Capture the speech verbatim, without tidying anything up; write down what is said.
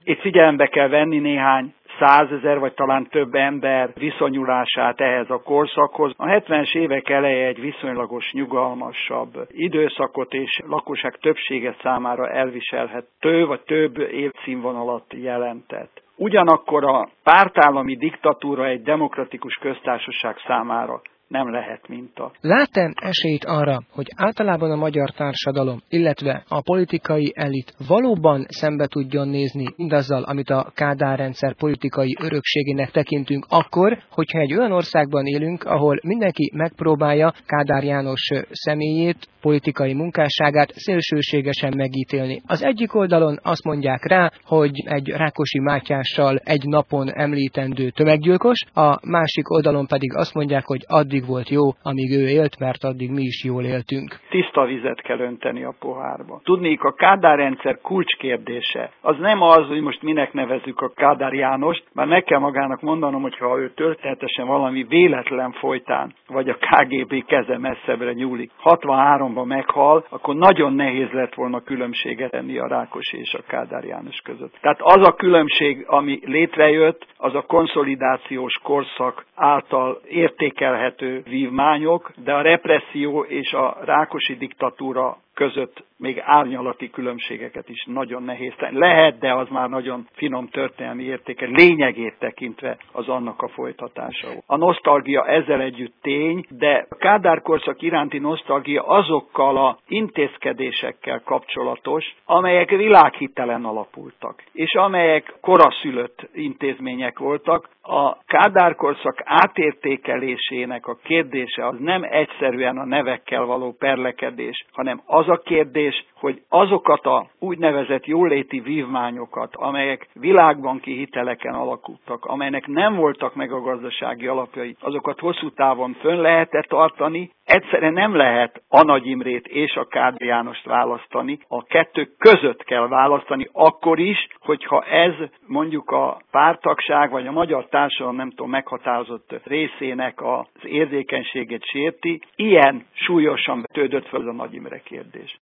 Itt figyelembe kell venni néhány százezer vagy talán több ember viszonyulását ehhez a korszakhoz. A hetvenes évek eleje egy viszonylagos nyugalmasabb időszakot és lakosság többsége számára elviselhető vagy több életszínvonalat jelentett. Ugyanakkor a pártállami diktatúra egy demokratikus köztársaság számára nem lehet minta. Lát-e esélyt arra, hogy általában a magyar társadalom, illetve a politikai elit valóban szembe tudjon nézni mindazzal, amit a Kádár-rendszer politikai örökségének tekintünk akkor, hogyha egy olyan országban élünk, ahol mindenki megpróbálja Kádár János személyét, politikai munkásságát szélsőségesen megítélni. Az egyik oldalon azt mondják rá, hogy egy Rákosi Mátyással egy napon említendő tömeggyilkos, a másik oldalon pedig azt mondják, hogy addig volt jó, amíg ő élt, mert addig mi is jól éltünk. Tiszta vizet kell önteni a pohárba. Tudnék, a Kádár-rendszer kulcskérdése az nem az, hogy most minek nevezzük a Kádár Jánost, már meg kell magának mondanom, hogy ha ő történetesen valami véletlen folytán, vagy a ká gé bé keze messzebbre nyúlik, hatvanháromban meghal, akkor nagyon nehéz lett volna különbséget tenni a Rákosi és a Kádár János között. Tehát az a különbség, ami létrejött, az a konszolidációs korszak által értékelhető vívmányok, de a represszió és a Rákosi diktatúra között még árnyalati különbségeket is nagyon nehéz tenni. Lehet, de az már nagyon finom történelmi értéke, lényegét tekintve az annak a folytatása. A nosztalgia ezzel együtt tény, de a Kádár korszak iránti nosztalgia azokkal a intézkedésekkel kapcsolatos, amelyek világhitelen alapultak, és amelyek koraszülött intézmények voltak. A Kádár korszak átértékelésének a kérdése az nem egyszerűen a nevekkel való perlekedés, hanem az a kérdés, hogy azokat a úgynevezett jóléti vívmányokat, amelyek világbanki hiteleken alakultak, amelynek nem voltak meg a gazdasági alapjai, azokat hosszú távon fönn lehet-e tartani. Egyszerűen nem lehet a Nagy Imrét és a Kádár Jánost választani, a kettő között kell választani, akkor is, hogyha ez mondjuk a párttagság vagy a magyar társadalom nem tudom meghatározott részének az érzékenységét sérti. Ilyen súlyosan vetődött fel a Nagy Imre kérdés.